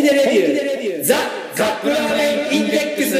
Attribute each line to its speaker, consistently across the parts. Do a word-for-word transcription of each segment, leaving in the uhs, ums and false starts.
Speaker 1: 気でレビューザ・カップラーメンインデックス。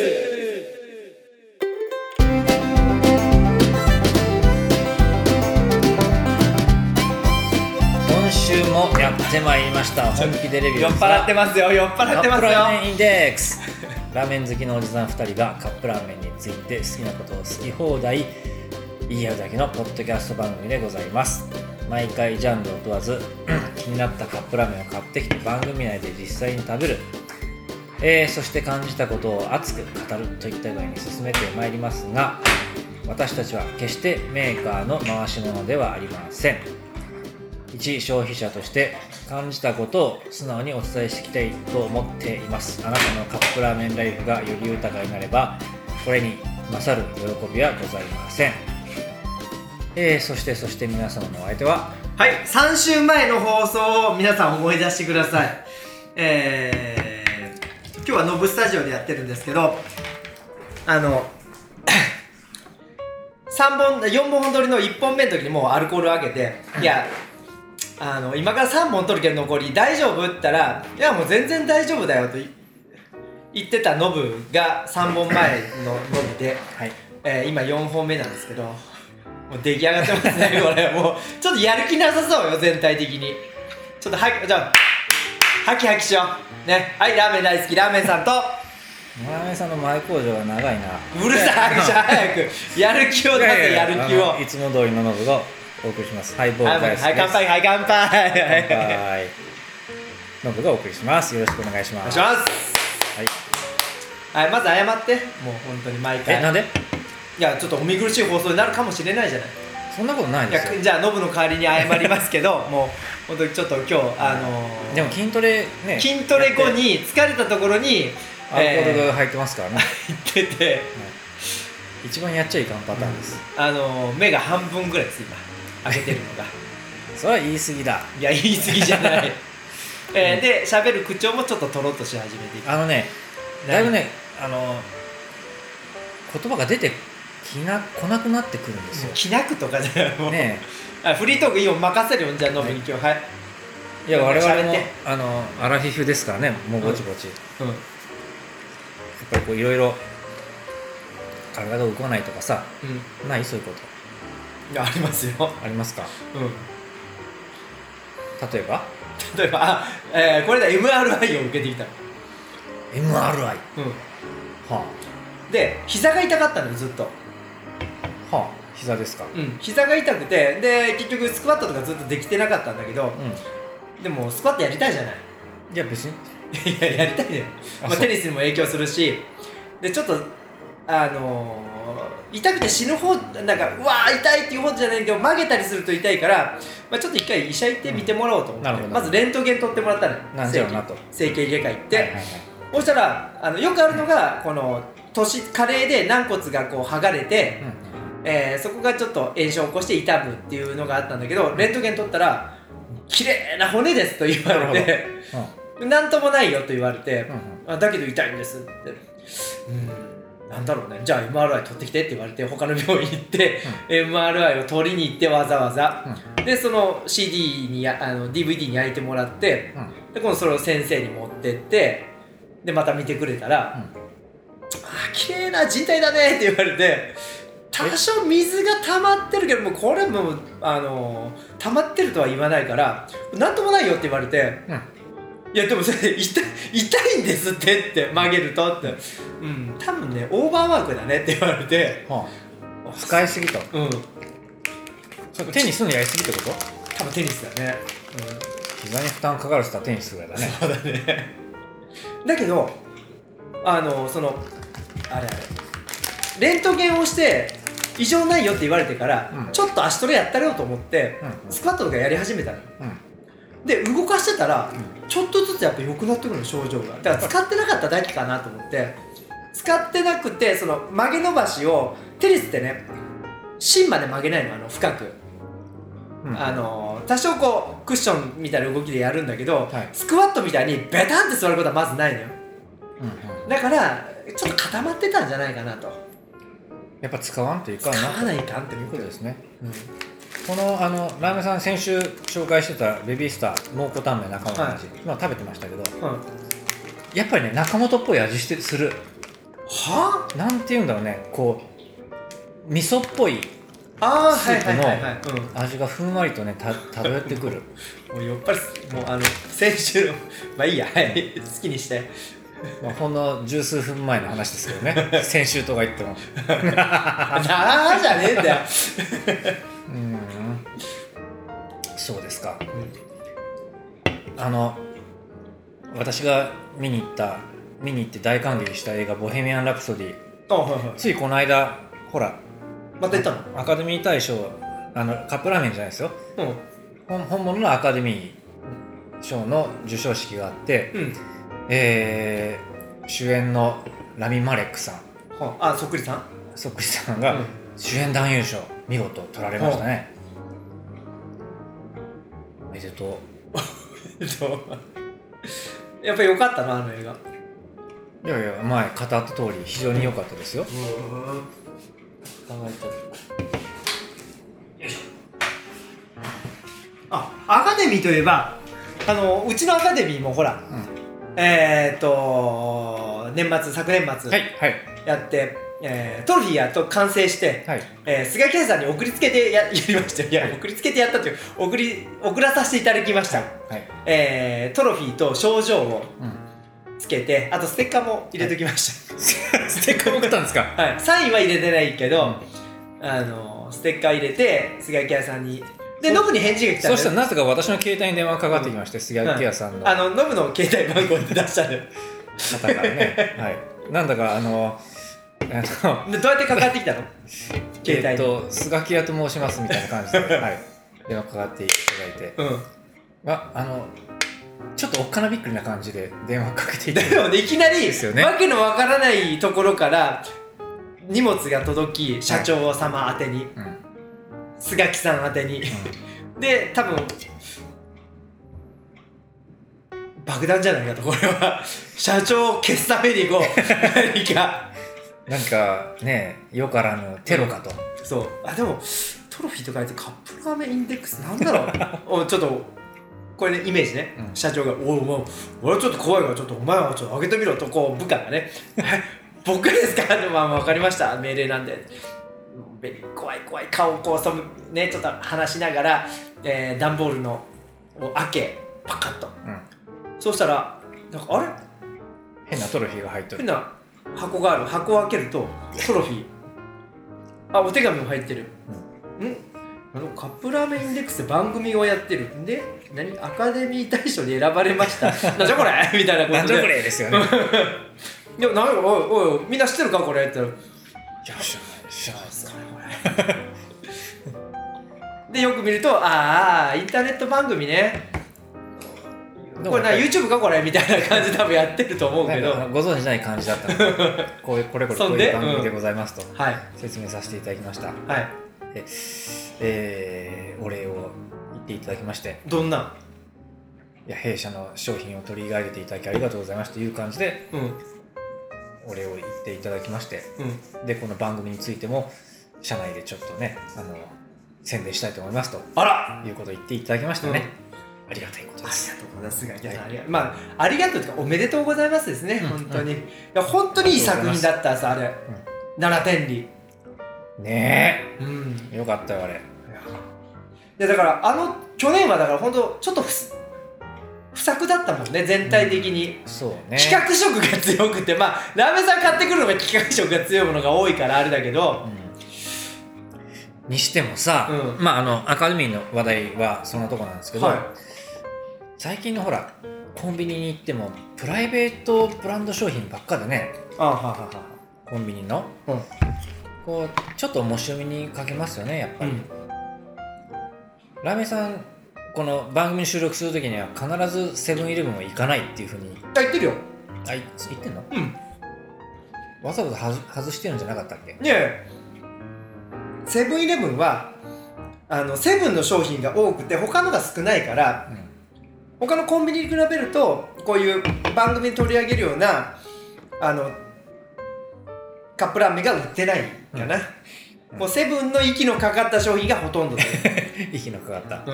Speaker 2: 今週もやってまいりました本気でレビュー。
Speaker 3: 酔っ払ってますよ酔っ払ってますよ。
Speaker 2: カップラーメンインデックス。ラーメン好きのおじさんふたりがカップラーメンについて好きなことを好き放題言い合うだけのポッドキャスト番組でございます。毎回ジャンルを問わず気になったカップラーメンを買ってきて番組内で実際に食べる、えー、そして感じたことを熱く語るといった具合に進めてまいりますが、私たちは決してメーカーの回し物ではありません。一消費者として感じたことを素直にお伝えしていきたいと思っています。あなたのカップラーメンライフがより豊かになればこれに勝る喜びはございません。えー、そしてそして皆様のお相手は、
Speaker 3: はい、さん週前の放送を皆さん思い出してください。えー、今日はノブスタジオでやってるんですけど、あのさんぼんよんぼん撮りのいっぽんめの時にもうアルコールをあげて、いやあの今からさんぼん撮るけど残り大丈夫って言ったら、いやもう全然大丈夫だよと言ってたノブがさんぼんまえのノブで、はい、えー、今よんほんめなんですけど、もう出来上がってますねこれ。もうちょっとやる気なさそうよ全体的に。ちょっとはじゃあハキハキしようね。はい、ラーメン大好きラーメンさんと
Speaker 2: ラーメンさんの前工場が長いな。
Speaker 3: うるさい早くやる気を出せ。やる気を。
Speaker 2: いつも通りのノブがお送りします。ハイボール大好きです。
Speaker 3: はい、乾杯はい乾杯
Speaker 2: 乾杯ノブがお送りします。よろしくお願いします。
Speaker 3: お願いします。はい、はい、まず謝って。もう本当に毎回。
Speaker 2: え、なんで？
Speaker 3: いやちょっとお見苦しい放送になるかもしれないじゃない。
Speaker 2: そんなことないですよ。
Speaker 3: いやじゃあノブの代わりに謝りますけどもう本当にちょっと今日あのー、
Speaker 2: でも筋トレね、
Speaker 3: 筋トレ後に疲れたところに
Speaker 2: アルコールが入ってますからね、
Speaker 3: 入ってて、はい、
Speaker 2: 一番やっちゃいかんパターンです、
Speaker 3: うん、あのー、目が半分ぐらいです今開けてるのが
Speaker 2: それは言い過ぎだ。
Speaker 3: いや言い過ぎじゃない、えー、で喋る口調もちょっととろっとし始めていく。
Speaker 2: あのねだいぶねあの言葉が出てきな来なくなってくるんですよ。
Speaker 3: 気なくとかじゃないもう
Speaker 2: ね
Speaker 3: えフリートークいいよ任せるよ。じゃあノブに今日はい。
Speaker 2: いや我々もあのアラフィフですからね、もうぼちぼち、うんうん、やっぱりこういろいろ体が動かないとかさ、うん、ないそういうこと。
Speaker 3: いやありますよ。
Speaker 2: ありますか。
Speaker 3: うん。
Speaker 2: 例えば
Speaker 3: 例えばあ、えー、これだ エムアールアイ を受けてきたの。
Speaker 2: エムアールアイ、
Speaker 3: うん、
Speaker 2: はあ、で
Speaker 3: 膝が痛かったのよずっと。
Speaker 2: はあ、膝ですか。
Speaker 3: うん、膝が痛くて、で結局スクワットとかずっとできてなかったんだけど、うん、でもスクワットやりたいじゃない。
Speaker 2: いや別に
Speaker 3: いややりたいね。まあ、テニスにも影響するし、でちょっとあのー、痛くて死ぬ方なんかうわー痛いっていう方じゃないけど曲げたりすると痛いから、まあ、ちょっと一回医者行って見てもらおうと思って、うん、まずレントゲン取ってもらったのよ。
Speaker 2: なんじゃろうなと
Speaker 3: 整形外科行って、はいはいはい、そしたらあのよくあるのがこの年加齢で軟骨がこう剥がれて、うん、えー、そこがちょっと炎症を起こして痛むっていうのがあったんだけど、レントゲン取ったら綺麗な骨ですと言われて、うん、なんともないよと言われて、うん、あだけど痛いんですって、うん、なんだろうね、じゃあ エムアールアイ 取ってきてって言われて他の病院行って、うん、エムアールアイ を取りに行ってわざわざ、うん、でその シーディー にあの ディーブイディー に焼いてもらって、うん、で今度それを先生に持ってってでまた見てくれたら、うん、あ綺麗な人体だねって言われて、多少水が溜まってるけどもうこれもあの溜まってるとは言わないからなんともないよって言われて、うん、いやでもそれ痛い、痛いんですってって曲げるとって、うん、多分ねオーバーワークだねって言われて、は
Speaker 2: あ、使いすぎと、うん、それテニスのやりすぎってこと？
Speaker 3: 多分テニスだね、
Speaker 2: うん、膝に負担かかる人はテニスぐらいだね。
Speaker 3: そうだね。だけどあのそのあれあれレントゲンをして異常ないよって言われてから、うん、ちょっと足トレやったろうと思って、うんうん、スクワットとかやり始めたの、うん、で動かしてたら、うん、ちょっとずつやっぱ良くなってくるの症状が。だから使ってなかっただけかなと思って使ってなくてその曲げ伸ばしをテニスってね芯まで曲げないの、あの深く、うん、あの多少こうクッションみたいな動きでやるんだけど、はい、スクワットみたいにベタンって座ることはまずないのよ、うんうん、だからちょっと固まってたんじゃないかなと。
Speaker 2: やっぱ使わんといかんな
Speaker 3: 使わないかんって
Speaker 2: いうことですね、 このあのラーメンさん先週紹介してたベビースター蒙古タンメン中本の味、はい、まあ食べてましたけど、うん、やっぱりね中本っぽい味してする。
Speaker 3: はあ？
Speaker 2: なんていうんだろうね、こう味噌っぽいスープの味がふんわりとねた漂ってくる。
Speaker 3: もうやっぱりもうあの先週のまあいいや、はい、好きにして。
Speaker 2: まあほんの十数分前の話ですけどね。先週とか言っても。
Speaker 3: なあじゃねえんだよ。
Speaker 2: うん。そうですか。うん、あの私が見に行った見に行って大感激した映画ボヘミアン・ラプソディ。
Speaker 3: あ、はいはい、
Speaker 2: ついこの間ほら。
Speaker 3: また行ったの？
Speaker 2: アカデミー大賞あのカップラーメンじゃないですよ。うん、本, 本物のアカデミー賞の授賞式があって。うん、えー、主演のラミ・マレックさん、
Speaker 3: はあ、あそっくりさん
Speaker 2: そっくりさんが主演男優賞見事取られましたね。おめでと
Speaker 3: う。やっぱり良かったなあの映画。
Speaker 2: いやいや前語った通り非常に良かったですよ。うん、
Speaker 3: 考えた。よいしょ。あ、アカデミーといえばあのうちのアカデミーもほら、うん、えーと年末昨年末やって、はいはい、えー、トロフィーやっと完成して、はい、えー、菅圭さんに送りつけて や, やりました。いや、はい、送りつけてやったという送り送らさせていただきました。はいはい、えー、トロフィーと賞状をつけて、うん、あとステッカーも入れときました。
Speaker 2: はい、ステッカーも送ったんですか？
Speaker 3: はい、サインは入れてないけど、うん、あのステッカー入れて菅圭さんに。でノブに返事が来たん
Speaker 2: で、そしたらなぜか私の携帯に電話がかかってきまして、うん、菅圭さんの、
Speaker 3: あのノブの携帯番号で出したのよ
Speaker 2: 方からね、はい、なんだかあの
Speaker 3: あのどうやってかかってきたの携帯に。えーと
Speaker 2: 菅圭と申しますみたいな感じで、はい、電話かかっていただいて、うん、まあのちょっとおっかなびっくりな感じで電話かけていただいて、
Speaker 3: でもねいきなりですよね、わけのわからないところから荷物が届き、社長様宛てに、はい、うん、菅木さん宛てに、うん、で多分爆弾じゃないかと、これは社長を消すためにこう何か
Speaker 2: なんかねよからぬテロかと、
Speaker 3: うん、そう。あでもトロフィーと書いてカップラーメンインデックスなんだろうおちょっとこれねイメージね、うん、社長がおお俺はちょっと怖いからちょっとお前はちょっと開けてみろと、こう部下がね僕ですかって、まあ分かりました命令なんで、怖い怖い顔をこうそむねちょっと話しながら、えー、段ボールのを開けパカッと、うん、そうしたらなんかあれ
Speaker 2: 変なトロフィーが入ってる、
Speaker 3: 変な箱がある。箱を開けるとトロフィーあお手紙も入ってる、うん、んあのカップラーメンインデックスで番組をやってるんで、何アカデミー大賞に選ばれましたなんじゃこれみたいなことで、
Speaker 2: なんじゃこれですよね
Speaker 3: いやなんかおいおいみんな知ってるかこれって言ったら、
Speaker 2: いや知らない知らないですか
Speaker 3: でよく見るとああインターネット番組ね、これな YouTube かこれみたいな感じで多分やってると思うけど、
Speaker 2: ご存じない感じだったのでこういうこれこれこういう番組でございますと、うん、説明させていただきました。はい、で、えー、お礼を言っていただきまして、
Speaker 3: どんな、
Speaker 2: いや弊社の商品を取り上げていただきありがとうございますという感じで、うん、お礼を言っていただきまして、うん、でこの番組についても社内でちょっとねあの宣伝したいと思いますと、あらいうことを言っていただきましたね、うん、ありがたいことです。
Speaker 3: ありがとうございます。菅谷さん、はい、まあありがとうというかおめでとうございますですね、うん、本当に、うん、いや本当にいい作品だったさあれ、うん、ななてんり
Speaker 2: ねえ、うん、よかったよあれ。
Speaker 3: でだからあの去年はだから本当ちょっと不不作だったもんね全体的に、
Speaker 2: うん、そうね、
Speaker 3: 企画色が強くて、まあラーメンさん買ってくるのが企画色が強いものが多いからあれだけど、
Speaker 2: うん、にしてもさ、うん、まああのアカデミーの話題はそんなとこなんですけど、はい、最近のほらコンビニに行ってもプライベートブランド商品ばっかでね、
Speaker 3: あははは
Speaker 2: コンビニの、うん、こうちょっと面白みに欠けますよねやっぱり、うん、ラーメンさんこの番組収録するときには必ずセブンイレブンは行かないっていうふうに
Speaker 3: 言ってるよ。
Speaker 2: あ、言ってんの？
Speaker 3: うん。
Speaker 2: わざわざ外してるんじゃなかったっけ？
Speaker 3: いやいやセブンイレブンはあのセブンの商品が多くて他のが少ないから、うん、他のコンビニに比べるとこういう番組に取り上げるようなあのカップラーメンが売ってないかな、うん、 もうセブンの息のかかった商品がほとんどで
Speaker 2: 息のかかった、
Speaker 3: うん、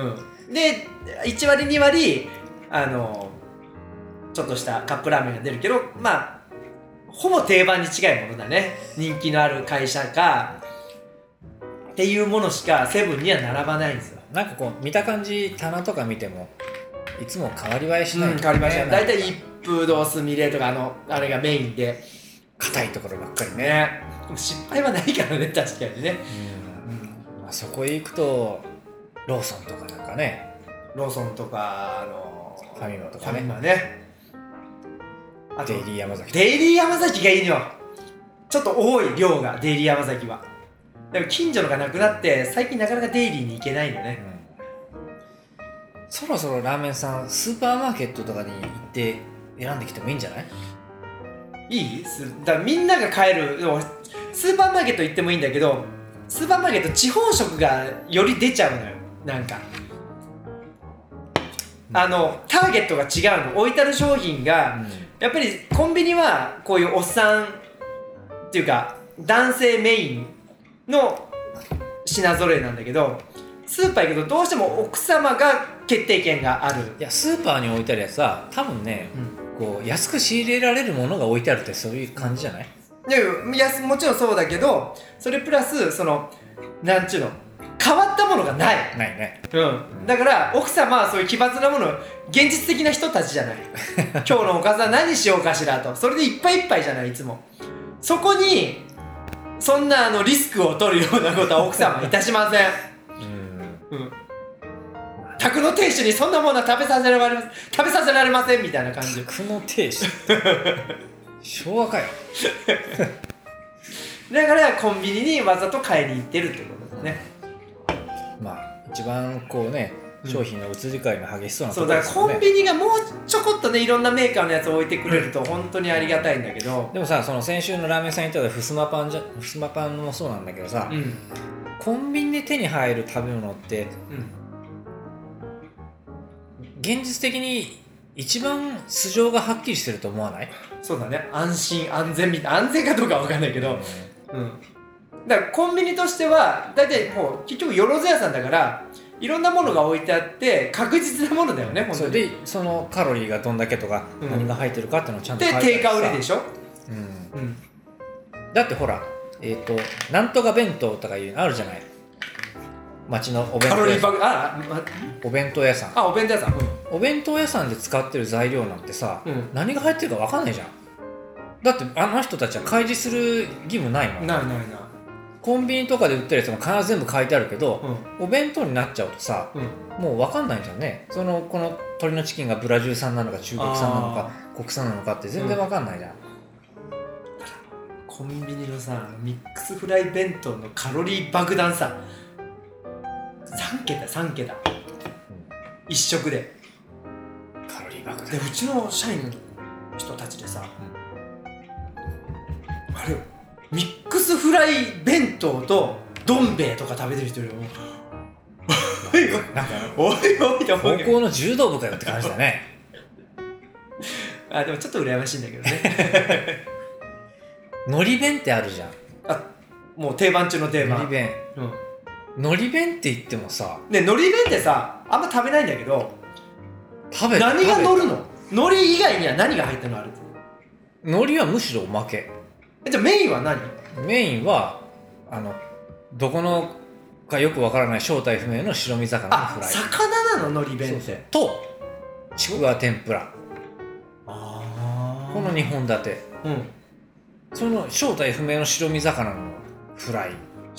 Speaker 3: でいち割に割あのちょっとしたカップラーメンが出るけど、まあほぼ定番に近いものだね。人気のある会社かっていうものしかセブンには並ばないんですよ。
Speaker 2: なんかこう見た感じ棚とか見てもいつも変わり映えしない、
Speaker 3: うん、変わり映えしない。だいたい一風堂すみれとかあのあれがメインで
Speaker 2: 硬いところばっかりね。
Speaker 3: ね、失敗はないからね、確かにね。
Speaker 2: うん、うんまあ、そこへ行くとローソンとかなんかね、
Speaker 3: ローソンとかあの
Speaker 2: ファミマとかね、
Speaker 3: ファミマね、
Speaker 2: あとデイリー山崎。
Speaker 3: デイリー山崎がいいのよ。ちょっと多い量がデイリー山崎は。でも近所のがなくなって最近なかなかデイリーに行けないのね、
Speaker 2: うん、そろそろラーメンさんスーパーマーケットとかに行って選んできてもいいんじゃない？
Speaker 3: いい？だからみんなが買えるスーパーマーケット行ってもいいんだけど、スーパーマーケット地方色がより出ちゃうのよ。なんかあのターゲットが違うの。置いてある商品が、うん、やっぱりコンビニはこういうおっさんっていうか男性メインの品揃えなんだけど、スーパー行くとどうしても奥様が決定権がある。
Speaker 2: いやスーパーに置いてあるやつは多分ね、うん、こう安く仕入れられるものが置いてあるってそういう感じじゃない？
Speaker 3: いやもちろんそうだけど、それプラスそのなんちゅうの変わったものがない
Speaker 2: ないね、
Speaker 3: うん、だから奥様はそういう奇抜なもの、現実的な人たちじゃない今日のおかずは何しようかしらと、それでいっぱいいっぱいじゃない、いつも。そこにそんなあのリスクを取るようなことは奥様はいたしませんうん、うん、宅の亭主にそんなものは食べさせられま食べさせられませんみたいな感じ。
Speaker 2: 宅の亭主昭和かよ
Speaker 3: だからコンビニにわざと買いに行ってるってことですね。
Speaker 2: まあ一番こうね、商品の移り変わりの激しそうなとこ
Speaker 3: ろ
Speaker 2: ろですよね。
Speaker 3: そうだからコンビニがもうちょこっとねいろんなメーカーのやつを置いてくれると本当にありがたいんだけど、
Speaker 2: でもさ、その先週のラーメンさんに言ったらふすまパンじゃふすまパンもそうなんだけどさ、うん、コンビニで手に入る食べ物って、うん、現実的に一番素性がはっきりしてると思わない？
Speaker 3: そうだね、安心安全みたいな、安全かどうかは分かんないけど、うんうん、だからコンビニとしてはだいたいもう結局よろず屋さんだからいろんなものが置いてあって確実なものだよね、本当に。
Speaker 2: でそのカロリーがどんだけとか、うん、何が入ってるかっていうのをちゃんと書いてある。
Speaker 3: で定価売りでしょ、
Speaker 2: うんうん、だってほらえっ、ー、となんとか弁当とかいうのあるじゃない、町のお弁当屋さん。カロリーバグあ、ま、お弁当屋さん。
Speaker 3: あ、お弁当屋さん、うん、
Speaker 2: お弁当屋さんで使ってる材料なんてさ、うん、何が入ってるか分かんないじゃん。だってあの人たちは開示する義務ないもん。
Speaker 3: ないないない。
Speaker 2: コンビニとかで売ってるやつも必ず全部書いてあるけど、うん、お弁当になっちゃうとさ、うん、もう分かんないじゃんね。そのこの鶏のチキンがブラジル産なのか中国産なのか国産なのかって全然分かんないじゃん、うん、
Speaker 3: コンビニのさミックスフライ弁当のカロリー爆弾ささんけたさんけた、うん、一食で
Speaker 2: カロリー爆弾
Speaker 3: で、うちの社員の人たちでさ、うん、あれよミックスフライ弁当とどん兵衛とか食べてる人よりもおいおい
Speaker 2: なんか
Speaker 3: おいおいと思う。
Speaker 2: 高校の柔道部かよって感じだね
Speaker 3: あ、でもちょっと羨ましいんだけどね
Speaker 2: 海苔弁ってあるじゃん。
Speaker 3: あ、もう定番中の定番。
Speaker 2: 海苔弁、うん、海苔弁って言ってもさ
Speaker 3: ね、海苔弁ってさあんま食べないんだけど、
Speaker 2: 食べ
Speaker 3: 何が乗るの？海苔以外には何が入ったのある？
Speaker 2: 海苔はむしろおまけ。
Speaker 3: じゃあメインは何？
Speaker 2: メインはあのどこのかよくわからない正体不明の白身魚のフライ。
Speaker 3: あ、魚なの海苔弁って。
Speaker 2: そうそうとちくわ天ぷら。
Speaker 3: あ、
Speaker 2: このにほん立て、うん、その正体不明の白身魚のフライ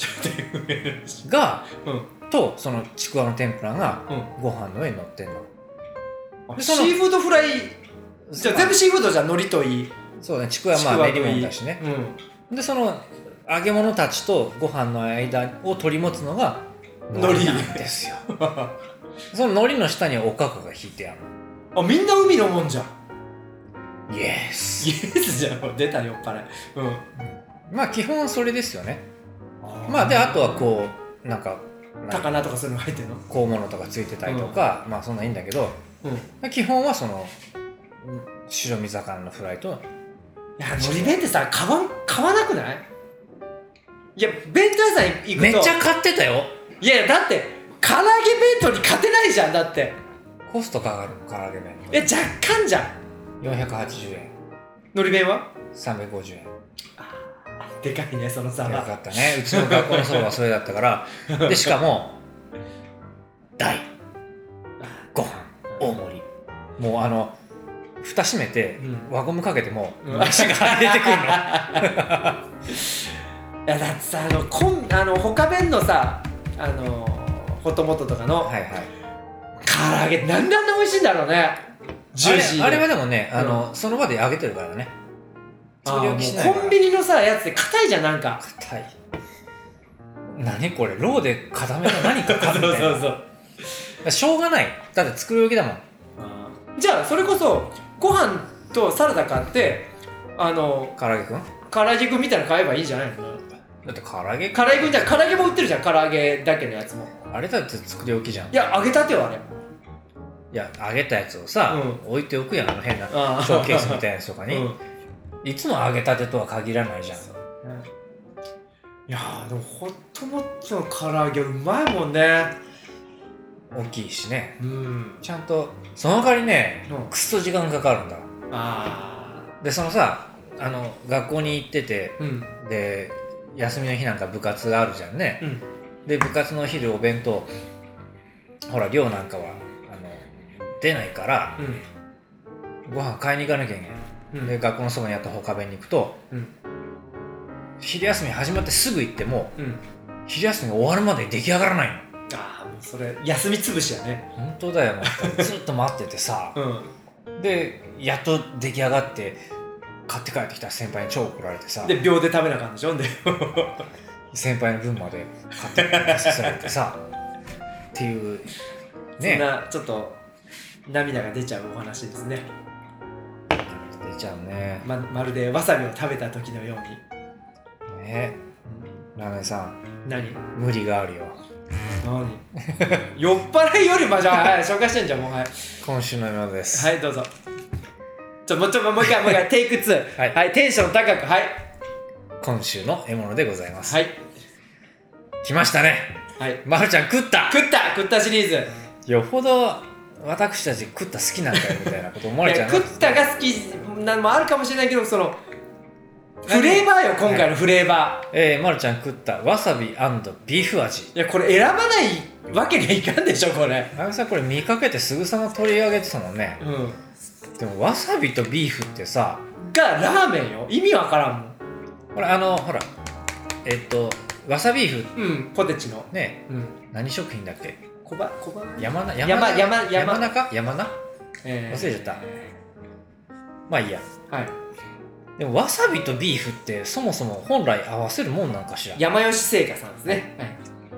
Speaker 2: が、うん、とそのちくわの天ぷらがご飯の上に乗ってんの、
Speaker 3: うん、でそのシーフードフライじゃあ全部シーフードじゃ海苔といい。
Speaker 2: そうね、ちくわはまあ練り物だしね、うん、でその揚げ物たちとご飯の間を取り持つのが海苔なんですよその海苔の下におかかが引いてある
Speaker 3: の。あ、みんな海のもんじゃん。
Speaker 2: イエス
Speaker 3: イエスじゃん、出たよっぱらい、うん、
Speaker 2: まあ基本はそれですよね。あまあであとはこうなんか
Speaker 3: 高菜とかそういうの入ってるの
Speaker 2: 香物とかついてたりとか、うん、まあそんないいんだけど、うん、基本はその白身魚のフライと。
Speaker 3: いや、海苔弁ってさ買わ、買わなくない？ いや弁当屋さん行くと
Speaker 2: めっちゃ買ってたよ。
Speaker 3: いやだって唐揚げ弁当に勝てないじゃん。だって
Speaker 2: コストかかる唐揚げ弁
Speaker 3: え若干じゃん。
Speaker 2: よんひゃくはちじゅうえん、
Speaker 3: のり弁は
Speaker 2: さんびゃくごじゅうえん。
Speaker 3: でかいねその差
Speaker 2: よ
Speaker 3: は。
Speaker 2: かったね。うちの学校のそばはそれだったからでしかも大ご飯大盛り、もうあの蓋閉めて、うん、輪ゴムかけても飯が出てくるの。
Speaker 3: いやだってさあのこんあの他弁のさあのホットモットとかの、はいはい、唐揚げなんであんな美味しいんだろうね。ジューシーで
Speaker 2: あれ、あれはでもねあの、うん、その場で揚げてるからね。
Speaker 3: あもうコンビニのさやつで硬いじゃん。なんか
Speaker 2: 硬い。何これローで固めた何か買うみたいな。そうそうそうしょうがない。だって作る置きだもん。
Speaker 3: じゃあそれこそご飯とサラダ買ってあの
Speaker 2: 唐揚げくん
Speaker 3: 唐揚げくんみたいなの買えばいいんじゃないの。
Speaker 2: だって唐揚げ
Speaker 3: 唐揚げくんじゃん。唐揚げも売ってるじゃん。唐揚げだけのやつも。
Speaker 2: あれだって作り置きじゃん。
Speaker 3: いや揚げたてよあれ。
Speaker 2: いや揚げたやつをさ、うん、置いておくやん。あの変なショーケースみたいなやつとかに、うん、いつも揚げたてとは限らないじゃん。うん、
Speaker 3: いやーでもホットモットの唐揚げうまいもんね。
Speaker 2: 大きいしね、
Speaker 3: うん、
Speaker 2: ちゃんとその代わりね、うん、くっそ時間かかるんだ。
Speaker 3: あ
Speaker 2: でそのさあの学校に行ってて、うん、で休みの日なんか部活があるじゃんね、うん、で部活の昼お弁当ほら寮なんかはあの出ないから、うん、ご飯買いに行かなきゃいけない、うん、で学校のそばにあった他弁に行くと、うん、昼休み始まってすぐ行っても、うん、昼休み終わるまで出来上がらないの。
Speaker 3: ああもうそれ休みつぶしやね。
Speaker 2: 本当だよ。もうずっと待っててさ、うん、でやっと出来上がって買って帰ってきた先輩に超怒られてさ、
Speaker 3: で秒で食べなあかんでしょ。で
Speaker 2: 先輩の分まで買って帰ってさせられてさっていうね。
Speaker 3: そんなちょっと涙が出ちゃうお話ですね。
Speaker 2: 出ちゃうね。
Speaker 3: ま, まるでわさびを食べた時のように
Speaker 2: ね。ラーメンさん
Speaker 3: 何
Speaker 2: 無理があるよ。
Speaker 3: 何酔っ払いよりまじゃあ、はい、紹介してんじゃんもう。はい
Speaker 2: 今週のものです。
Speaker 3: はいどうぞ。ちょもうちょもう一回もう一回テイクツーはい、はい、テンション高く。はい
Speaker 2: 今週の獲物でございます。
Speaker 3: はい
Speaker 2: 来ましたね。はいまるちゃん食った
Speaker 3: 食った食ったシリーズ。
Speaker 2: よほど私たち食った好きなんだよみたいなこと思われちゃう。
Speaker 3: 食ったが好きなのもあるかもしれないけど、そのフレーバーよ今回のフレーバー、はい、
Speaker 2: えー、まるちゃん食ったわさび&ビーフ味。
Speaker 3: いやこれ選ばないわけにはいかんでしょこれ。
Speaker 2: あみさんこれ見かけてすぐさま取り上げてたもんね。うんでもわさびとビーフってさ
Speaker 3: がラーメンよ。意味わからんもん。
Speaker 2: これあのほらえっとわさビーフ
Speaker 3: うんポテチの
Speaker 2: ね、うん、何食品だっけ。
Speaker 3: 小ば小ば
Speaker 2: 山名
Speaker 3: 山名山名
Speaker 2: 山名か山名、えー、忘れちゃった。まあいいや。はいでもわさびとビーフってそもそも本来合わせるもんなんかしら。
Speaker 3: 山吉製菓さんですね。はい。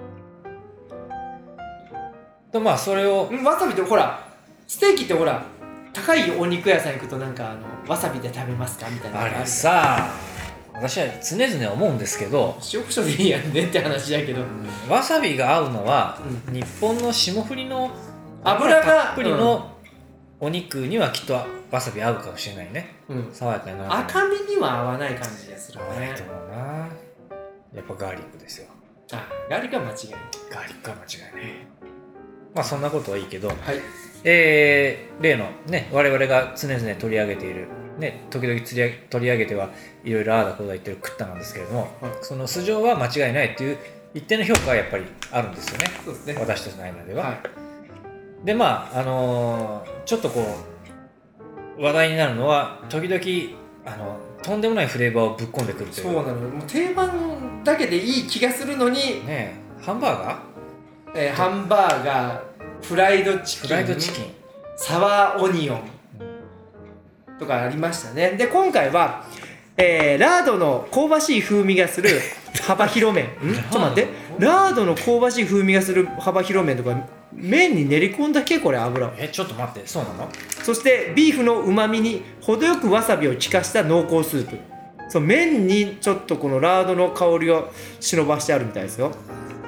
Speaker 2: でまあそれを
Speaker 3: わさびってほらステーキってほら高いお肉屋さん行くとなんかあのわさびで食べますかみたいなの
Speaker 2: あれさ私は常々思うんですけど
Speaker 3: 塩コショウでいいやんねって話やけど、うん、
Speaker 2: わさびが合うのは、うん、日本の霜降りの
Speaker 3: 油が
Speaker 2: たっぷりのお肉にはきっとわさび合うかもしれないね、うん、爽やかになる。
Speaker 3: 赤身には合わない感じがするね。
Speaker 2: 合わないと思うな。やっぱガーリックですよ。
Speaker 3: あガーリックは間違いない。
Speaker 2: ガーリックは間違いない。まあそんなことはいいけど、はい
Speaker 3: え
Speaker 2: ー、例のね我々が常々取り上げているね時々釣り取り上げてはいろいろああだこうだ言ってる食ったなんですけれども、はい、その素性は間違いないっていう一定の評価はやっぱりあるんですよね。
Speaker 3: そうですね
Speaker 2: 私たちの間では。
Speaker 3: はい
Speaker 2: でまああのー、ちょっとこう話題になるのは時々あのとんでもないフレーバーをぶっ込んでくるという。
Speaker 3: そうなのもう定番だけでいい気がするのに
Speaker 2: ねハンバーガー、
Speaker 3: えー、ハンバーガーフライドチキン
Speaker 2: フライドチキン
Speaker 3: サワーオニオンとかありましたね。で今回は、えー、ラードの香ばしい風味がする幅広麺んちょっと待ってラードの香ばしい風味がする幅広麺とか麺に練り込んだっけこれ油を。
Speaker 2: えちょっと待ってそうなの。
Speaker 3: そしてビーフのうまみに程よくわさびを効かした濃厚スープ。そう麺にちょっとこのラードの香りを忍ばしてあるみたいですよ。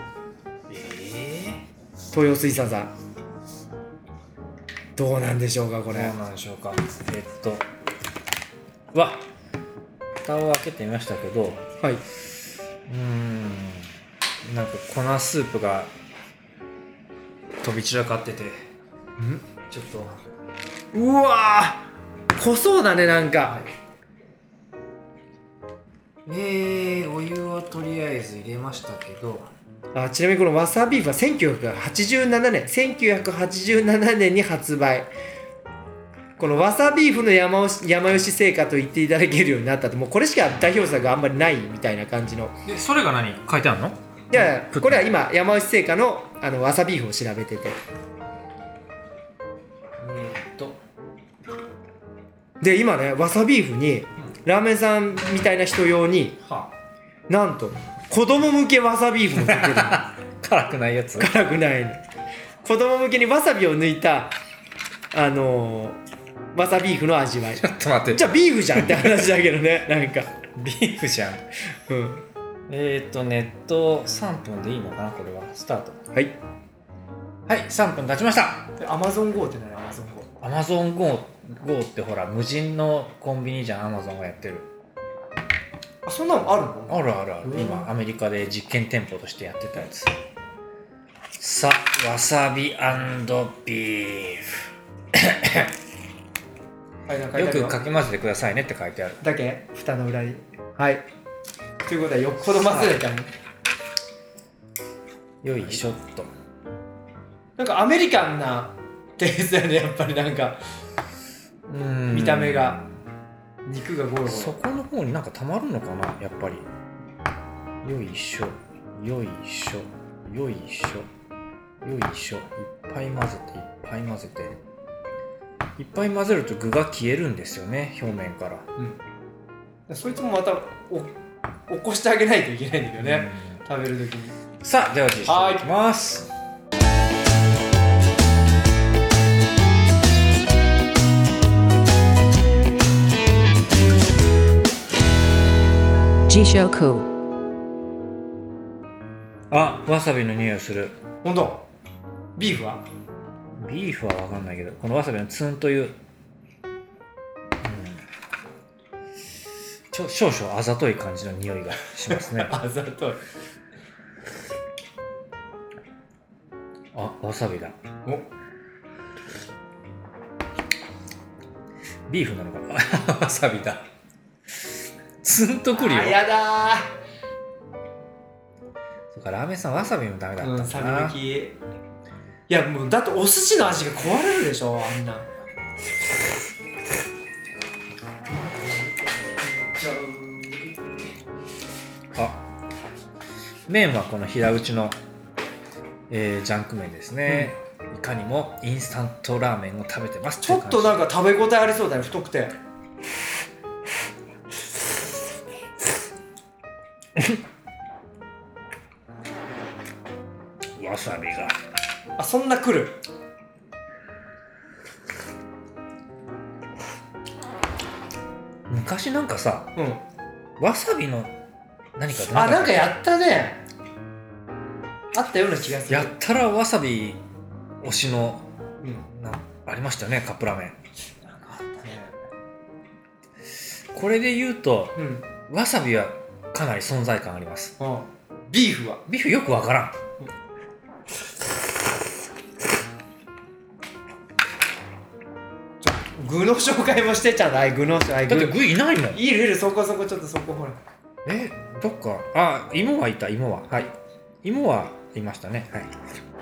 Speaker 2: え
Speaker 3: ー、東洋水産さんどうなんでしょうかこれ。
Speaker 2: どうなんでしょうか。えっとうわ蓋を開けてみましたけど、
Speaker 3: はい
Speaker 2: うーんなんか粉スープが飛び散らかってて
Speaker 3: ん
Speaker 2: ちょっと
Speaker 3: うわー濃そうだねなんか、
Speaker 2: えー、お湯をとりあえず入れましたけど
Speaker 3: あちなみにこのわさビーフはせんきゅうひゃくはちじゅうななねんせんきゅうひゃくはちじゅうななねんに発売。このわさビーフの山吉山吉製菓と言っていただけるようになったと、もうこれしか代表作があんまりないみたいな感じの。
Speaker 2: でそれが何書いてあるの？
Speaker 3: いやこれは今山吉製菓のあのわさビーフを調べてて、
Speaker 2: えー、っと
Speaker 3: で今ねわさビーフにラーメンさんみたいな人用に
Speaker 2: は
Speaker 3: なんと子供向けわさビーフも出てるの
Speaker 2: 辛くないやつ
Speaker 3: 辛くないの。子供向けにわさびを抜いたあのーわさビーフの味わい。
Speaker 2: ちょっと待って
Speaker 3: じゃあビーフじゃんって話だけどねなんか
Speaker 2: ビーフじゃん
Speaker 3: うん
Speaker 2: えー、っとネットさんぷんでいいのかなこれはスタート
Speaker 3: はい
Speaker 2: はいさんぷん経ちました。
Speaker 3: アマゾン ゴー って何？アマゾン ゴー
Speaker 2: アマゾン ゴー ってほら無人のコンビニじゃんアマゾンがやってる。
Speaker 3: あそんなのあるの？
Speaker 2: あるあるある
Speaker 3: うん
Speaker 2: 今アメリカで実験店舗としてやってたやつ。さわさび&ビーフ
Speaker 3: はいなんか書い
Speaker 2: よく
Speaker 3: てある
Speaker 2: かき混ぜてくださいねって書いてある。
Speaker 3: だけ蓋の裏にはいということはよっぽど混ぜたね。
Speaker 2: よいしょっと。
Speaker 3: なんかアメリカンなテイストやねやっぱりなんか
Speaker 2: うーん
Speaker 3: 見た目が肉がゴロゴ
Speaker 2: そこの方になんかたまるのかなやっぱり。よいしょよいしょよいしょよいしょいっぱい混ぜていっぱい混ぜていっぱい混ぜると具が消えるんですよね表面から。
Speaker 3: ろ、うん、そいつもまたお起こしてあげないといけないんだけどね、
Speaker 2: うん
Speaker 3: 食べるときに。
Speaker 2: さあでは実習いきます。
Speaker 4: Jishoku
Speaker 2: あわさびの匂いする。
Speaker 3: ほんとビーフは
Speaker 2: ビーフは分かんないけどこのわさびのツンという、うん、ちょ少々あざとい感じの匂いがしますね
Speaker 3: あざとい。
Speaker 2: あわさびだ。
Speaker 3: お
Speaker 2: ビーフなのかなわさびだ。ツンとくるよ。
Speaker 3: あやだ
Speaker 2: そうかラーメンさんわさびもダメだ
Speaker 3: ー。うん、
Speaker 2: ったんだな。
Speaker 3: サビ抜き。いやもうだってお寿司の味が壊れるでしょあんな。
Speaker 2: あ麺はこの平打ちの、えージャンク麺ですね、いかにもインスタントラーメンを食べてます
Speaker 3: ちょっとなんか食べ応えありそうだね太くて。
Speaker 2: わさびが
Speaker 3: あそんな来る。
Speaker 2: 昔なんかさ
Speaker 3: うん
Speaker 2: わさびの何か
Speaker 3: あなんかやったね。あったような気がする。
Speaker 2: やったらわさび推しの
Speaker 3: うん
Speaker 2: なありましたよねカップラーメン。
Speaker 3: なんかあったね。
Speaker 2: これで言うと
Speaker 3: うん
Speaker 2: わさびはかなり存在感あります。
Speaker 3: うんビーフは
Speaker 2: ビーフよくわからん。
Speaker 3: 具の紹介もしてちゃう。はい具のはい
Speaker 2: だって
Speaker 3: 具
Speaker 2: 具いないもん。
Speaker 3: いるいるそこそこちょっとそこほら。
Speaker 2: えどっかあ芋はいた芋ははい芋はいましたねはい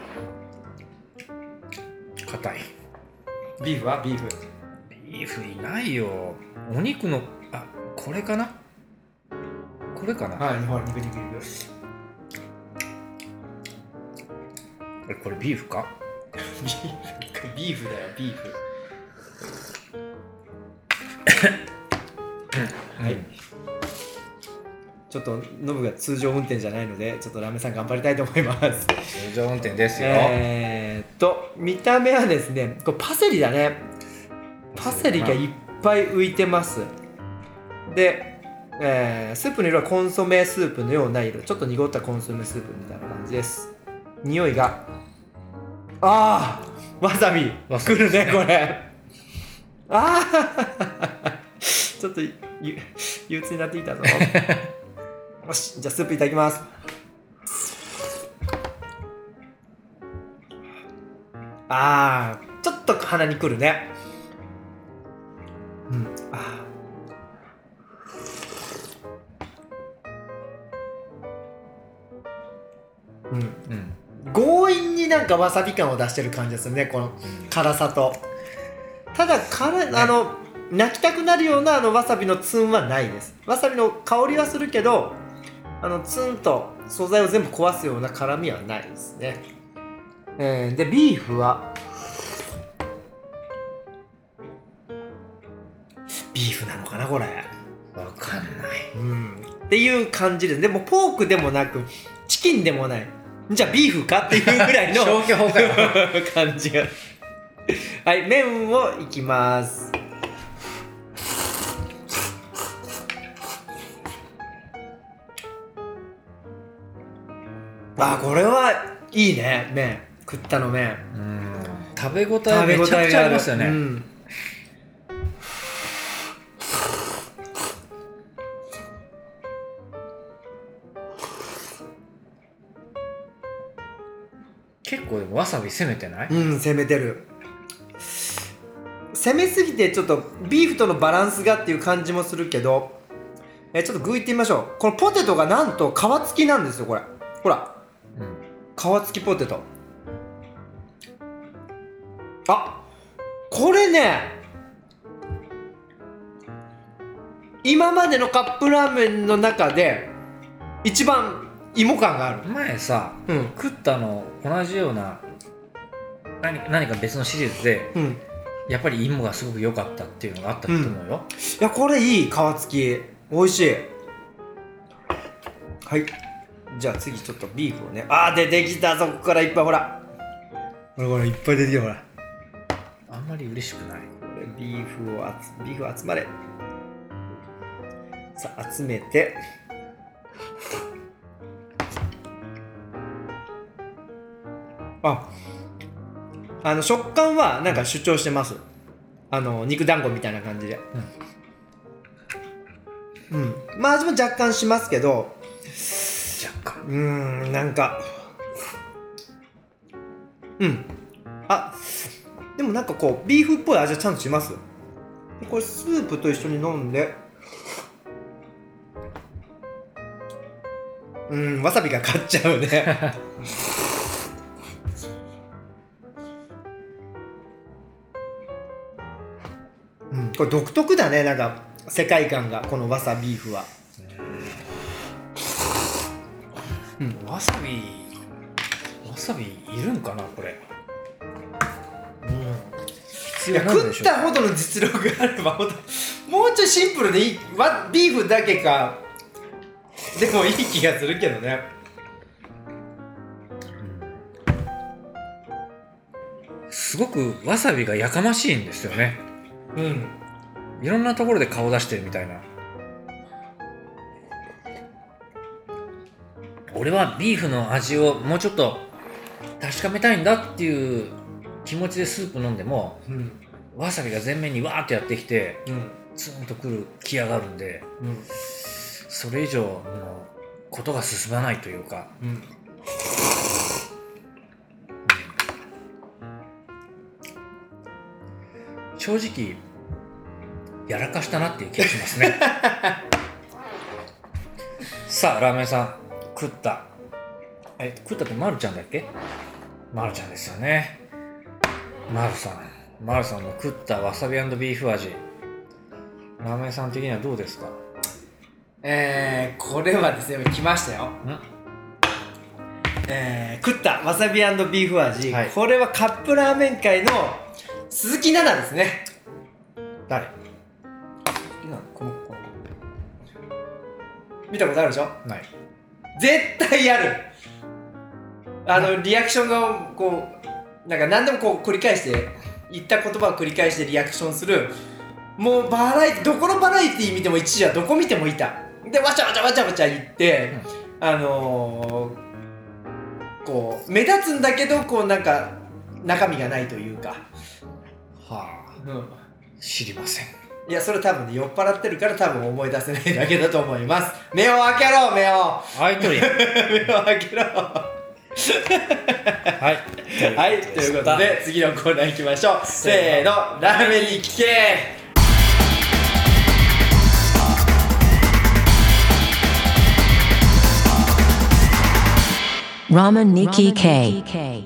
Speaker 2: 硬い。
Speaker 3: ビーフはビーフ。
Speaker 2: ビーフいないよ。お肉のあこれかなこれかな、
Speaker 3: はいほら肉肉肉。
Speaker 2: えこれビーフか。
Speaker 3: ビーフビーフだよビーフ。はい、ちょっとノブが通常運転じゃないのでちょっとラーメンさん頑張りたいと思います。
Speaker 2: 通常運転ですよ、
Speaker 3: えーっと見た目はですねこれパセリだね。パセリがいっぱい浮いてます。で、えースープの色はコンソメスープのような色。ちょっと濁ったコンソメスープみたいな感じです。匂いがあーわさび
Speaker 2: わさび
Speaker 3: くるねこれ。あーちょっとゆ憂鬱になってきたぞ。 よし、じゃあスープいただきます。あー、ちょっと鼻にくるね。うん、あー、うん、うん、強引になんかわさび感を出してる感じですよね、この辛さと。ただ辛い、あの泣きたくなるようなあのわさびのツンはないです。わさびの香りはするけど、あのツンと素材を全部壊すような辛みはないですね。えー、でビーフはビーフなのかなこれ。
Speaker 2: わかんない。
Speaker 3: うん。っていう感じです。でもポークでもなくチキンでもない。じゃあビーフかっていうぐらいの
Speaker 2: 消去法かよ
Speaker 3: 感じが。はい、麺をいきます。あ、これはいいね。麺食ったの麺。
Speaker 2: うん、食べ応えめちゃくちゃありますよね。うん、結構でもわさび攻めてない？
Speaker 3: うん、攻めてる。攻めすぎてちょっとビーフとのバランスがっていう感じもするけど、えちょっと具いってみましょう。このポテトがなんと皮付きなんですよ。これほら、うん、皮付きポテト。あ、これね、今までのカップラーメンの中で一番芋感がある。
Speaker 2: 前さ、
Speaker 3: うん、
Speaker 2: 食ったの同じような 何, 何か別のシリーズで、うん、やっぱり芋がすごく良かったっていうのがあったと思うよ、うん、い
Speaker 3: やこれいい、皮付き美味しい。はい、じゃあ次ちょっとビーフをね。あー、出てきた。そこからいっぱいほらほらほらいっぱい出てきた。ほら
Speaker 2: あんまり嬉しくない。こ
Speaker 3: れビーフをビーフ集まれ。さあ集めて、ああの食感はなんか主張してます。あの肉団子みたいな感じで、うん、うん、まあ味も若干しますけど、
Speaker 2: 若干、
Speaker 3: うーん、なんかうん、あ、でもなんかこうビーフっぽい味はちゃんとします。これスープと一緒に飲んで、うん、わさびが勝っちゃうねうん、これ独特だね、なんか世界観が、このわさビーフは。
Speaker 2: うん、わさびわさびいるんかなこれ。
Speaker 3: うん、必要なんでしょう。食ったほどの実力があれば、もうちょいシンプルでいいわ、ビーフだけかでもいい気がするけどね。
Speaker 2: すごくわさびがやかましいんですよね。
Speaker 3: うん、
Speaker 2: いろんなところで顔出してるみたいな。俺はビーフの味をもうちょっと確かめたいんだっていう気持ちでスープ飲んでも、うん、わさびが前面にわーってやってきて、うん、ツンとくるきやがるんで、うん、それ以上のことが進まないというか、うんうん、正直やらかしたなっていう気がしますねさあラーメンさん食った、え食ったってまるちゃんだっけ？まるちゃんですよね。まるさんまるさんの食ったわさび&ビーフ味、ラーメンさん的にはどうですか？
Speaker 3: えー、これはですね、来ましたよ。んえー、食ったわさび&ビーフ味、はい、これはカップラーメン界の鈴木奈々ですね。
Speaker 2: 誰？
Speaker 3: この子見たことあるでしょ？
Speaker 2: ない。
Speaker 3: 絶対ある。あのリアクションがこうなんか何でもこう繰り返して言った言葉を繰り返してリアクションする。もうバラエティどこのバラエティ見ても一時はどこ見てもいた。でわちゃわちゃわちゃわちゃ言って、うん、あのー、こう目立つんだけどこうなんか中身がないというか。
Speaker 2: はあ、うん、知りません。
Speaker 3: いやそれ多分ね酔っ払ってるから多分思い出せないだけだと思います。目を開けろ目を
Speaker 2: 開いとるやん
Speaker 3: 目を開けろ
Speaker 2: はい
Speaker 3: はいということで次のコーナー行きましょう。せーのラーメンに聞け。
Speaker 4: Ramen Nikki K。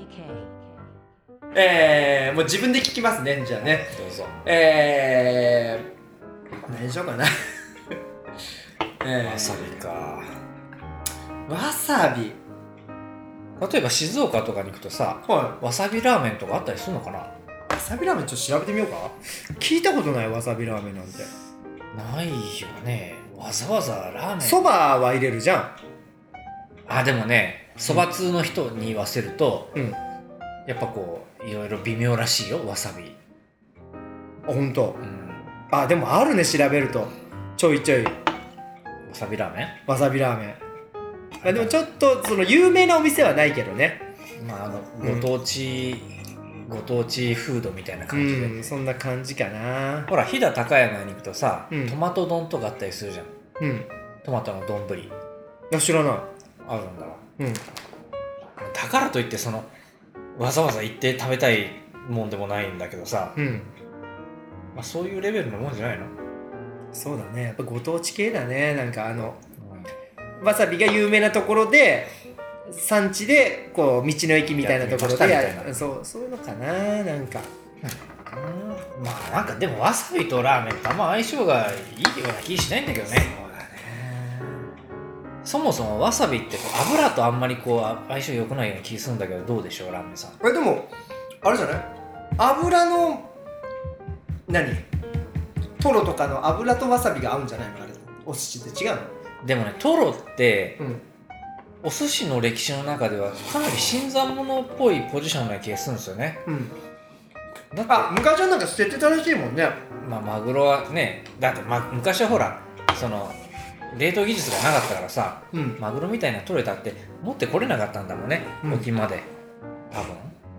Speaker 3: えー、もう自分で聞きますね。じゃあね
Speaker 2: どうぞ。
Speaker 3: えー、何しようかなえー、
Speaker 2: わさびか。
Speaker 3: わさび
Speaker 2: 例えば静岡とかに行くとさ、
Speaker 3: は
Speaker 2: わさびラーメンとかあったりするのかな。
Speaker 3: いわさびラーメンちょっと調べてみようか。聞いたことないわさびラーメンなんて。
Speaker 2: ないよね。わざわざラーメン。
Speaker 3: そばは入れるじゃん。
Speaker 2: あ、でもね、そば通の人に言わせると、
Speaker 3: うん、
Speaker 2: やっぱこういろいろ微妙らしいよ、わさび。
Speaker 3: あ、ほんと。
Speaker 2: うん、
Speaker 3: あ、でもあるね、調べるとちょいちょい
Speaker 2: わさびラーメン。
Speaker 3: わさびラーメン。あ、でもちょっとその有名なお店はないけどね。
Speaker 2: まああのご当地、うん、ご当地フードみたいな感じで、
Speaker 3: うん、そんな感じかな。
Speaker 2: ほら飛騨高山に行くとさ、
Speaker 3: うん、
Speaker 2: トマト丼とかあったりするじゃん。
Speaker 3: うん。
Speaker 2: トマトの丼
Speaker 3: いや知らない。
Speaker 2: あるんだわ。
Speaker 3: うん。
Speaker 2: だからといってそのわざわざ行って食べたいもんでもないんだけどさ、
Speaker 3: うん。
Speaker 2: まあ、そういうレベルのもんじゃないの。
Speaker 3: そうだね、やっぱご当地系だね。なんかあの、うん、わさびが有名なところで産地でこう道の駅みたいなところでやる、そうそういうのかな。なんか、
Speaker 2: うん、まあなんかでもわさびとラーメンってあんま相性がいいような気しないんだけどね。そもそもわさびってこう油とあんまりこう相性良くないような気するんだけど、どうでしょうラーメンさん。
Speaker 3: え、でもあれじゃない、油の何トロとかの油とわさびが合うんじゃないの、あれお寿司って違うの。
Speaker 2: でもね、トロって、うん、お寿司の歴史の中ではかなり新参者っぽいポジションな気がするんですよね。うん、
Speaker 3: だってあ、昔はなんか捨ててたらしいもんね。
Speaker 2: まあマグロはね、だって、ま、昔はほらその冷凍技術がなかったからさ、うん、マグロみたいな取れたって持ってこれなかったんだもんね、うん、沖まで多分。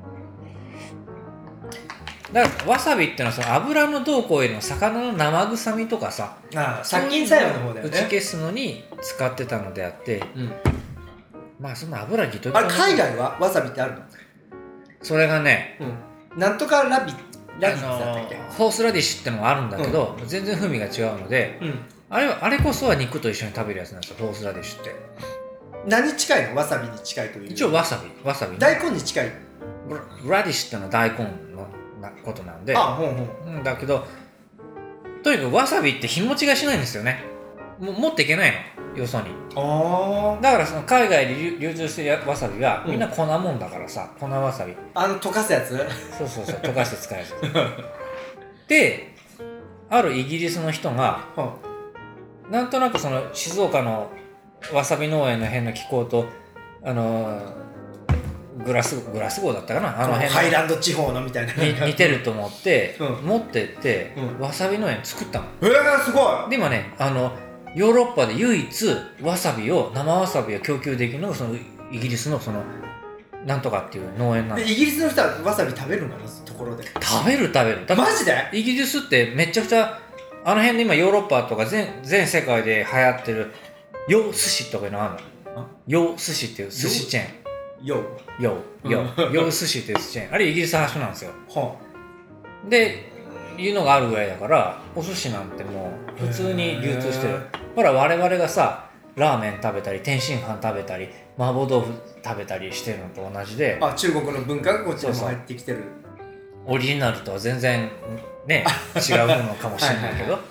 Speaker 2: だからわさびってのはその油のどうこういうの魚の生臭みとかさ、
Speaker 3: ああ殺菌作用の方だよね、
Speaker 2: 打ち消すのに使ってたのであって、うん、まあそんな油ぎとぎ
Speaker 3: あれ海外はわさびってあるの？
Speaker 2: それがね、
Speaker 3: うん、なんとかラビラビッツだったっけ、
Speaker 2: ホースラディッシュってのがあるんだけど、うん、全然風味が違うので、うん、あれはあれこそは肉と一緒に食べるやつなんですよ、ホースラディッシュって。
Speaker 3: 何近いの？わさびに近いという。
Speaker 2: 一応わさび、わさび。
Speaker 3: 大根に近い。
Speaker 2: ラディッシュってのは大根のなことなんで、
Speaker 3: あ、ほんほん。
Speaker 2: だけどとにかくわさびって日持ちがしないんですよね。も持っていけないの、よそに。あ、だからその海外で流通してるわさびはみんな粉もんだからさ、うん、粉わさび、
Speaker 3: あの溶かすやつ。
Speaker 2: そうそうそう、溶かして使えるで、あるイギリスの人が、うん、なんとなくその静岡のわさび農園の辺の気候とあのー、グラスグラスゴーだったかな、あの辺の
Speaker 3: ハイランド地方のみたいな
Speaker 2: に似てると思って、うん、持ってって、うん、わさび農園作ったの。
Speaker 3: えー、すごい。
Speaker 2: で今ね、あのヨーロッパで唯一わさびを生わさびを供給できるのがそのイギリスのそのなんとかっていう農園なんで。
Speaker 3: イギリスの人はわさび食べるのかな、ところで。
Speaker 2: 食べる食べる。
Speaker 3: マジで？
Speaker 2: イギリスってめちゃくちゃあの辺で今ヨーロッパとか 全, 全世界で流行ってる洋寿司とかいうのあるの。洋寿司っていう寿司チェーン。
Speaker 3: 洋
Speaker 2: 洋洋洋寿司っていう寿司チェーン。あれイギリス発祥なんですよ。はあ、でいうのがあるぐらいだから、お寿司なんてもう普通に流通してる。ほら我々がさ、ラーメン食べたり天津飯食べたり麻婆豆腐食べたりしてるのと同じで、
Speaker 3: あ、中国の文化がこっちにも入ってきてる。
Speaker 2: そうそう、オリジナルとは全然ね違うのかもしれないけどはいはい、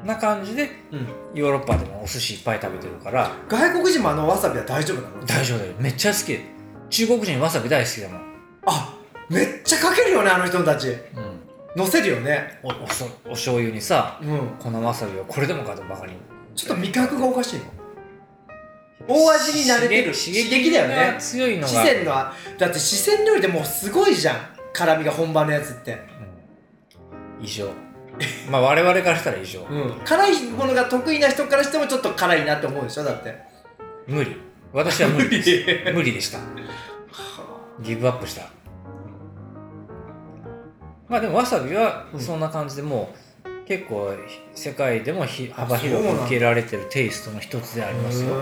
Speaker 2: な感じで、うん、ヨーロッパでもお寿司いっぱい食べてるから。
Speaker 3: 外国人もあのわさびは大丈夫なの？
Speaker 2: 大丈夫だよ、めっちゃ好き。中国人わさび大好きだもん。
Speaker 3: あ、めっちゃかけるよね、あの人たち。うん、乗せるよね。 お, お,
Speaker 2: お醤油にさ、うん、このわさびをこれでもかとばかりに。
Speaker 3: ちょっと味覚がおかしいの。大味に慣れてる刺激だよね。
Speaker 2: 強いのが
Speaker 3: 四川のはだって四川料理でもうすごいじゃん、辛みが本場のやつって、
Speaker 2: うん、異常まあ我々からしたら異常、うん、
Speaker 3: 辛いものが得意な人からしてもちょっと辛いなって思うでしょ。だって
Speaker 2: 無理、私は無理です無理でした。ギブアップした。まあでもわさびはそんな感じでもう、 結構世界でもひ幅広く受けられてるテイストの一つでありますよ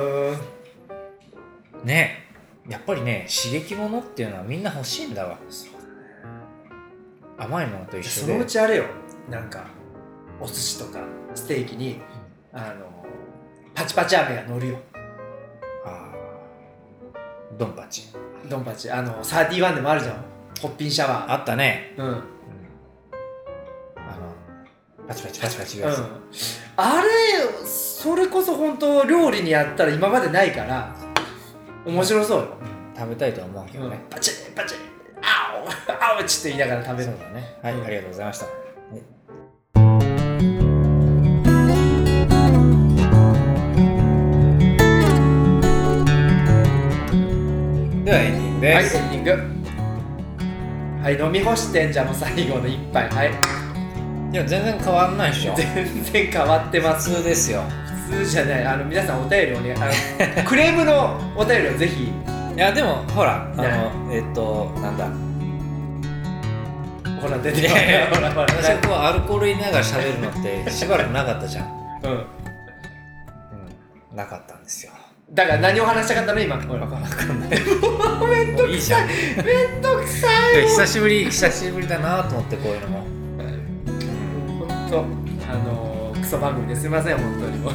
Speaker 2: ね。やっぱりね刺激物っていうのはみんな欲しいんだわ。
Speaker 3: そうだね。
Speaker 2: 甘いものと一緒で
Speaker 3: そのうちあれよ、なんかお寿司とかステーキにあのパチパチ飴が乗るよ。
Speaker 2: あードンパチ
Speaker 3: ドンパチ、あのサーティワンでもあるじゃん、ホッピンシャワー。
Speaker 2: あったね。
Speaker 3: うん、うん、
Speaker 2: あのパチパチパチパチやつ、
Speaker 3: うん、あれそれこそ本当料理にやったら今までないから面白そうよ、
Speaker 2: うん、食べたいとは思うけどね、
Speaker 3: うん、パチッパチッあおあおちって言いながら食べる。
Speaker 2: そうだね。はい、うん、ありがとうございました。ではエンディングです。
Speaker 3: はい、エンディング。はい、飲み干してんじゃん、もう最後の一杯。はい。
Speaker 2: いや、全然変わんないでしょ。
Speaker 3: 全然変わってます。
Speaker 2: 普通ですよ。
Speaker 3: 普通じゃない。あの皆さんお便りをね、あのクレームのお便りをぜひ。
Speaker 2: いやでもほら、あのえっとなんだ。
Speaker 3: ほら出てきた。ほらほら。
Speaker 2: 私はこうアルコール入れながら喋るのってしばらくなかったじゃん。
Speaker 3: うん。うん、
Speaker 2: なかったんですよ。
Speaker 3: だから何を話したかったの今。
Speaker 2: ほら分かんない。
Speaker 3: もうめんどくさい。めんどくさい。
Speaker 2: 久しぶり久しぶりだなと思ってこういうのも。
Speaker 3: 本当あのー、クソ番組ですみません本当にも。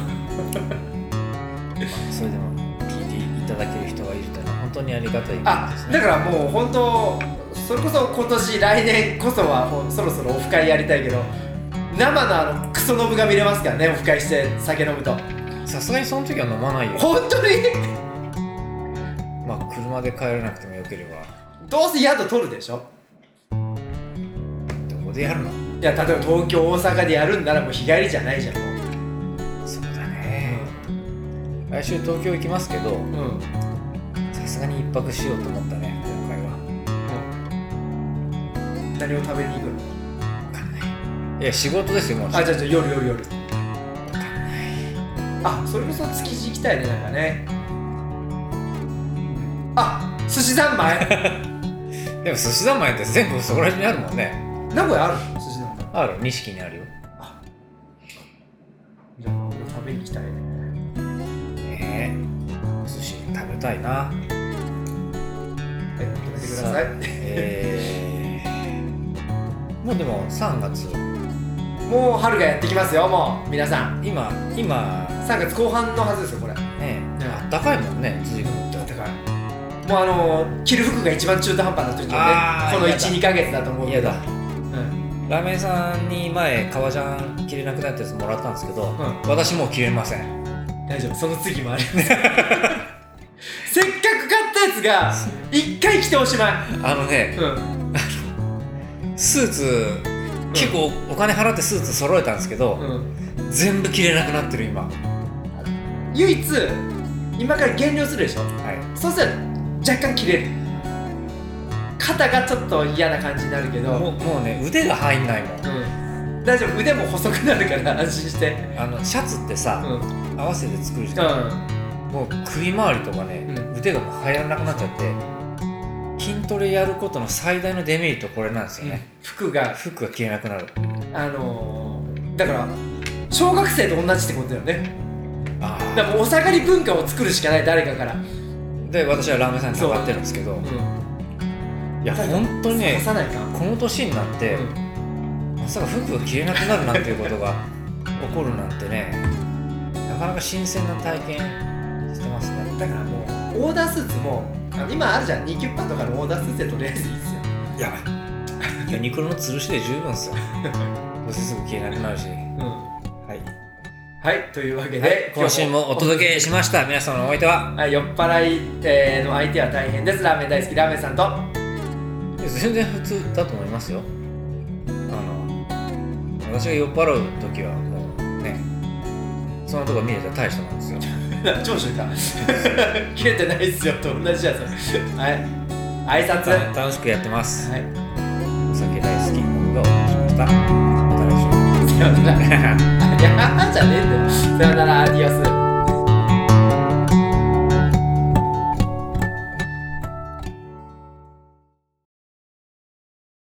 Speaker 2: それでも聞いていただける人がいるというのは本当にありがたいですね。
Speaker 3: あ、だからもう本当それこそ今年来年こそはそろそろオフ会やりたいけど、生のあのクソノブが見れますからね、オフ会して酒飲むと。
Speaker 2: さすがにその時は飲まないよ。
Speaker 3: 本当に
Speaker 2: まあ車で帰らなくてもよければ。
Speaker 3: どうせ宿取るでしょ。
Speaker 2: どこでやるの？
Speaker 3: いや、例えば東京大阪でやるんならもう日帰りじゃないじゃん。も
Speaker 2: うそうだね、うん、来週東京行きますけど、さすがに一泊しようと思ったね今回は、
Speaker 3: うん、何を食べに行くの？
Speaker 2: 分かんない。いや仕事ですよもう。
Speaker 3: あ、じゃあじゃあ夜夜夜。
Speaker 2: あ、
Speaker 3: それこそ築地行きたいね、なんかね。あ、寿司三昧
Speaker 2: でも寿司三昧って全部そこら辺にあるもんね。
Speaker 3: 名古屋あるの？寿司三昧
Speaker 2: ある、錦にあるよ。
Speaker 3: あ、じゃあ食べに行きたいね。
Speaker 2: ねえ、寿司食べたいな。
Speaker 3: はい、止めてください。
Speaker 2: えー、もうでもさんがつ、
Speaker 3: もう春がやってきますよ。もう皆さん
Speaker 2: 今今
Speaker 3: さんがつこう半のはずですよこれね。
Speaker 2: え、あったかいもんね、随分と。
Speaker 3: あったかい。もうあのー、着る服が一番中途半端になってるんでね、このいち、にかげつだと思うけど。
Speaker 2: 嫌だ、うん、ラーメンさんに前革ジャン着れなくなったやつもらったんですけど、うん、私もう着れません。
Speaker 3: 大丈夫、その次もありますせっかく買ったやつが一回着ておしまい。
Speaker 2: あのね、うん、スーツ結構お金払ってスーツ揃えたんですけど、うん、全部着れなくなってる今。
Speaker 3: 唯一今から減量するでしょ、はい、そうすると若干着れる。肩がちょっと嫌な感じになるけど、
Speaker 2: もう、もうね腕が入んないもん、
Speaker 3: うん、大丈夫、腕も細くなるから安心して。
Speaker 2: あのシャツってさ、うん、合わせて作るじゃん、うん、もう首周りとかね、うん、腕がもう入らなくなっちゃって、筋トレやることの最大のデメリットこれなんですよね、
Speaker 3: うん、服が
Speaker 2: 服が着れなくなる。
Speaker 3: あのー、だから小学生と同じってことだよね。ああ、だからもうお下がり文化を作るしかない、誰かから。
Speaker 2: で私はラーメンさんに上がってるんですけど、うん、いや本当にね、この年になって、うん、まさか服が着れなくなるなんていうことが起こるなんてね、なかなか新鮮な体験してますね。
Speaker 3: だからもうオーダースーツも今あるじゃん、ニキュッパとかのオーダースーツでとりあえずいいですよ。
Speaker 2: いやユニクロの吊るしで十分ですよどうせすぐ着れなくなるし、うん、はい
Speaker 3: はい、というわけで、
Speaker 2: はい、今週もお届けしました。皆様のお相手は、
Speaker 3: はい、酔っ払い、えー、の相手は大変です。ラーメン大好きラーメンさんと。
Speaker 2: 全然普通だと思いますよ。あの私が酔っ払う時はもうね、そのとこ見れたら大したもんですよ
Speaker 3: 長州か切れてないっすよと同じやつはい、挨拶
Speaker 2: 楽しくやってます、はい、お酒大好きがお送りしました。また来週、
Speaker 3: さよならいやじゃねえんだよ。さよなら、アディオス。